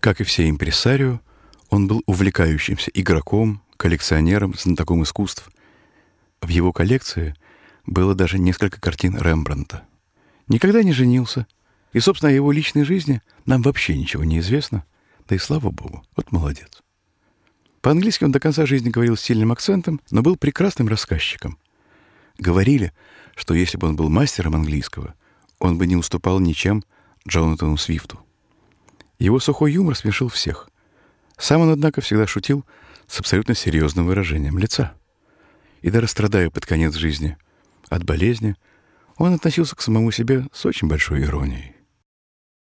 Как и все импресарио, он был увлекающимся игроком, коллекционером, знатоком искусств. В его коллекции было даже несколько картин Рембрандта. Никогда не женился. И, собственно, о его личной жизни нам вообще ничего не известно. Да и слава богу, вот молодец. По-английски он до конца жизни говорил с сильным акцентом, но был прекрасным рассказчиком. Говорили, что если бы он был мастером английского, он бы не уступал ничем Джонатану Свифту. Его сухой юмор смешил всех. Сам он, однако, всегда шутил с абсолютно серьезным выражением лица. И даже страдая под конец жизни от болезни, он относился к самому себе с очень большой иронией.